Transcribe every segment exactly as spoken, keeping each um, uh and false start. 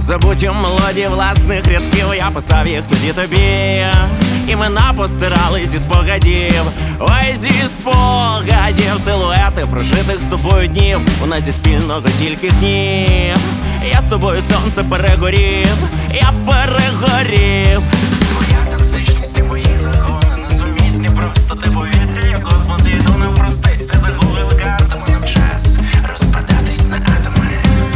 Забуті мелодії власних рядків, я писав їх тоді тобі. Імена постирали зі спогадів, ой, зі спогадів. Силуети прожитих з тобою днів, у нас зі спільного тільки гнів. Я з тобою сонце перегорів, я перегорів. Твоя токсичність і мої загони несумісні, просто ти повітря, я космос, їду навпростець. Ти загубив картами, нам час розпадатись на атоми.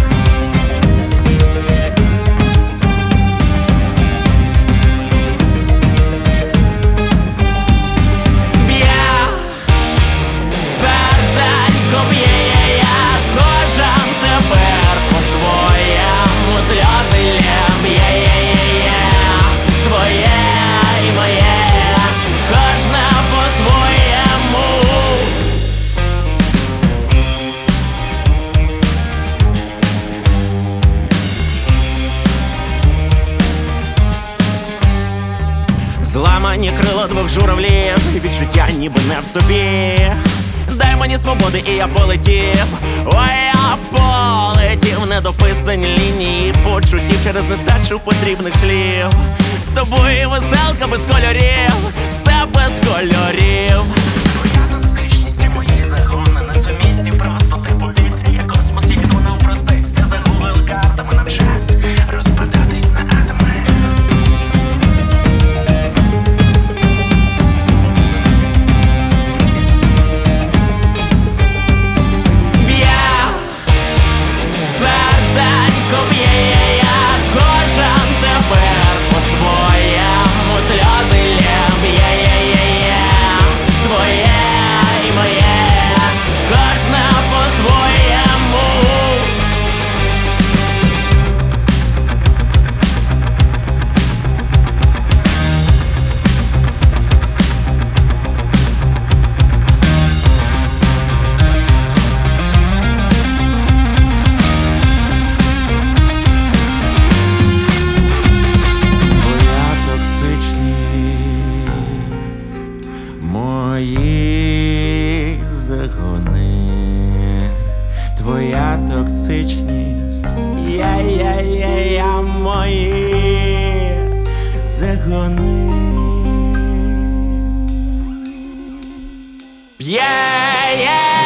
Зламані крила двох журавлів, відчуття ніби не в собі. Дай мені свободи і я полетів, ой, я полетів. Недописані лінії почуттів через нестачу потрібних слів. З тобою веселка без кольорів, все без кольорів. Твоя токсичність і мої загони несумісні, просто ти повітря, я космос, їду навпростець. Ти загубив картами, нам час розпадатись на атоми. Мої загони, твоя токсичність, я-я-я-я, мої загони. Yeah, yeah.